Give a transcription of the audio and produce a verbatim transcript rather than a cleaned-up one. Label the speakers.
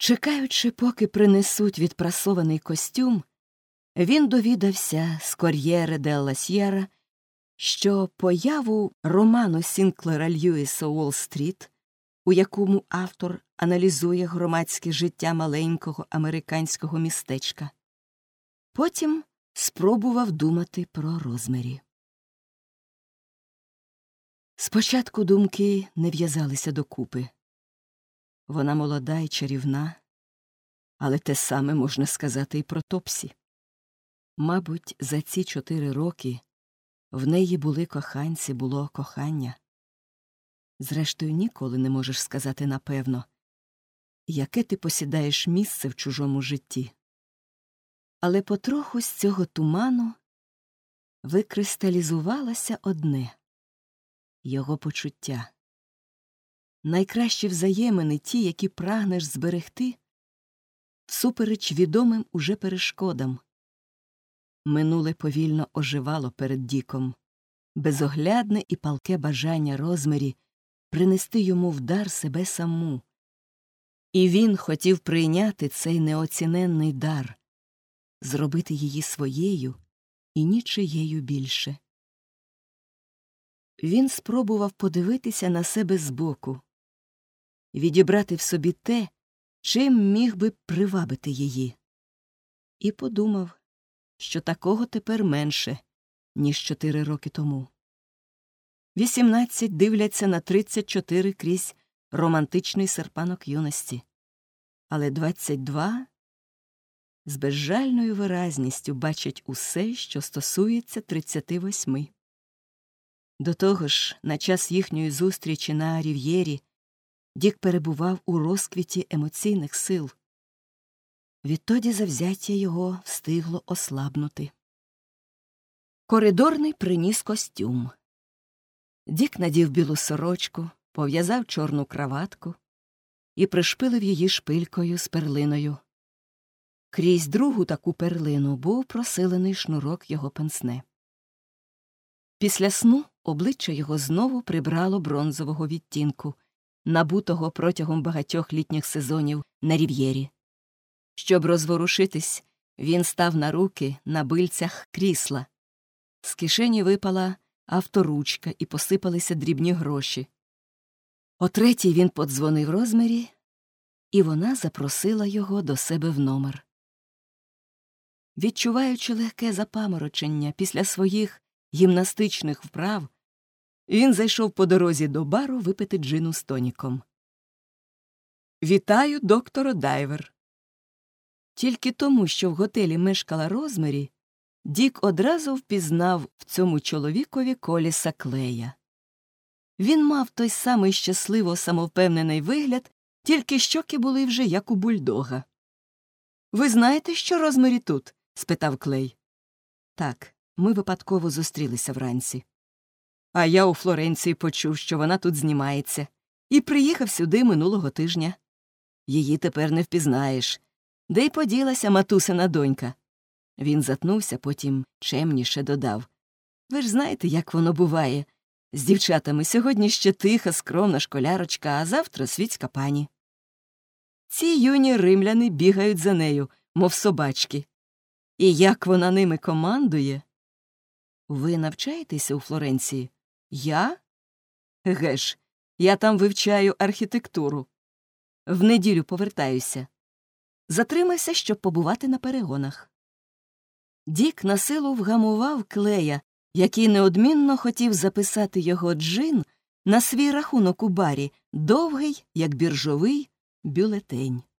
Speaker 1: Чекаючи, поки принесуть відпрасований костюм, він довідався з «Кор'єре делла Сєра», що появу роману Сінклера Льюіса «Уолл-стріт», у якому автор аналізує громадське життя маленького американського містечка, потім спробував думати про Розмері. Спочатку думки не в'язалися докупи. Вона молода і чарівна, але те саме можна сказати і про Топсі. Мабуть, за ці чотири роки в неї були коханці, було кохання. Зрештою, ніколи не можеш сказати напевно, яке ти посідаєш місце в чужому житті. Але потроху з цього туману викристалізувалося одне – його почуття. Найкращі взаємини ті, які прагнеш зберегти, всупереч відомим уже перешкодам. Минуле повільно оживало перед Діком, безоглядне і палке бажання Розмері принести йому в дар себе саму. І він хотів прийняти цей неоціненний дар, зробити її своєю і нічиєю більше. Він спробував подивитися на себе збоку, відібрати в собі те, чим міг би привабити її. І подумав, що такого тепер менше, ніж чотири роки тому. Вісімнадцять дивляться на тридцять чотири крізь романтичний серпанок юності, але двадцять два з безжальною виразністю бачать усе, що стосується тридцяти восьми. До того ж, на час їхньої зустрічі на Рів'єрі Дік перебував у розквіті емоційних сил. Відтоді завзяття його встигло ослабнути. Коридорний приніс костюм. Дік надів білу сорочку, пов'язав чорну краватку і пришпилив її шпилькою з перлиною. Крізь другу таку перлину був просилений шнурок його пенсне. Після сну обличчя його знову прибрало бронзового відтінку, набутого протягом багатьох літніх сезонів на Рів'єрі. Щоб розворушитись, він став на руки на бильцях крісла. З кишені випала авторучка і посипалися дрібні гроші. О третій він подзвонив Розмері, і вона запросила його до себе в номер. Відчуваючи легке запаморочення після своїх гімнастичних вправ, він зайшов по дорозі до бару випити джину з тоніком. «Вітаю, докторо Дайвер». Тільки тому, що в готелі мешкала Розмері, Дік одразу впізнав в цьому чоловікові Коліса Клея. Він мав той самий щасливо самовпевнений вигляд, тільки щоки були вже як у бульдога. «Ви знаєте, що Розмері тут?» – спитав Клей. «Так, ми випадково зустрілися вранці. А я у Флоренції почув, що вона тут знімається, і приїхав сюди минулого тижня. Її тепер не впізнаєш. Де й поділася матусина донька?» Він затнувся, потім чемніше додав. «Ви ж знаєте, як воно буває. З дівчатами сьогодні ще тиха, скромна школярочка, а завтра світська пані. Ці юні римляни бігають за нею, мов собачки. І як вона ними командує!» «Ви навчаєтеся у Флоренції?» «Я? Еге ж, я там вивчаю архітектуру. В неділю повертаюся. Затримався, щоб побувати на перегонах». Дік насилу вгамував Клея, який неодмінно хотів записати його джин на свій рахунок у барі, довгий, як біржовий, бюлетень.